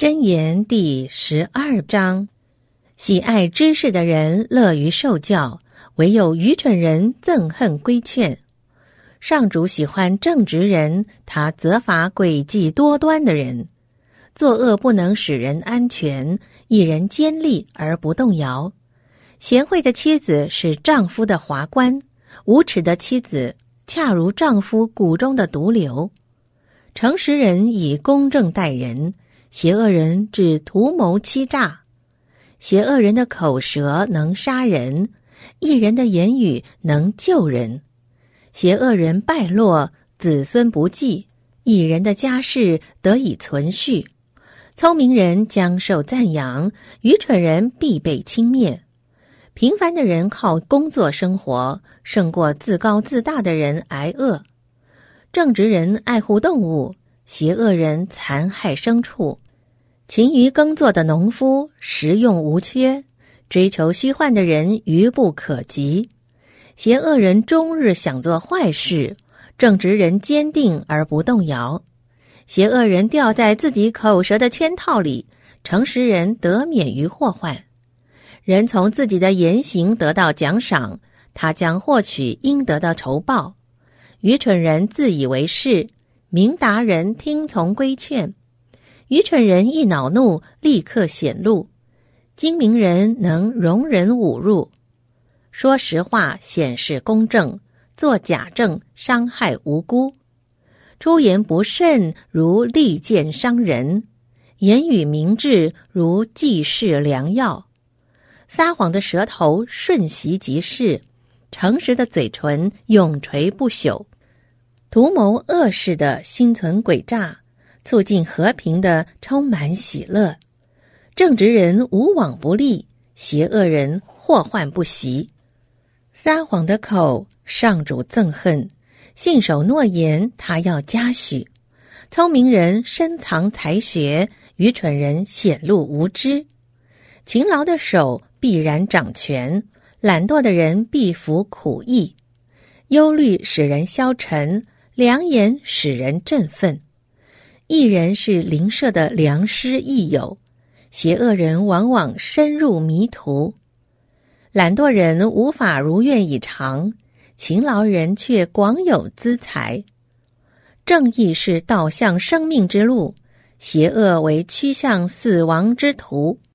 箴言第12章：喜爱知识的人乐于受教，唯有愚蠢人憎恨规劝。上主喜欢正直人，他责罚诡计多端的人。作恶不能使人安全，一人坚立而不动摇。贤惠的妻子是丈夫的华冠，无耻的妻子恰如丈夫骨中的毒瘤。诚实人以公正待人，邪恶人只图谋欺诈。邪恶人的口舌能杀人，义人的言语能救人。邪恶人败落，子孙不继，义人的家世得以存续。聪明人将受赞扬，愚蠢人必被轻蔑。平凡的人靠工作生活，胜过自高自大的人挨饿。正直人爱护动物，邪恶人残害牲畜。勤于耕作的农夫食用无缺，追求虚幻的人愚不可及。邪恶人终日想做坏事，正直人坚定而不动摇。邪恶人掉在自己口舌的圈套里，诚实人得免于祸患。人从自己的言行得到奖赏，他将获取应得的酬报。愚蠢人自以为是，明达人听从规劝。愚蠢人一恼怒，立刻显露；精明人能容忍侮辱。说实话显示公正，作假证伤害无辜。出言不慎如利剑伤人，言语明智如济世良药。撒谎的舌头瞬息即逝，诚实的嘴唇永垂不朽。图谋恶事的心存诡诈，促进和平的充满喜乐。正直人无往不利，邪恶人祸患不息。撒谎的口，上主憎恨；信守诺言，他要嘉许。聪明人深藏才学，愚蠢人显露无知。勤劳的手必然掌权，懒惰的人必服苦役。忧虑使人消沉，良言使人振奋。义人是邻舍的良师益友，邪恶人往往深入迷途。懒惰人无法如愿以偿，勤劳人却广有资财。正义是导向生命之路，邪恶为趋向死亡之途。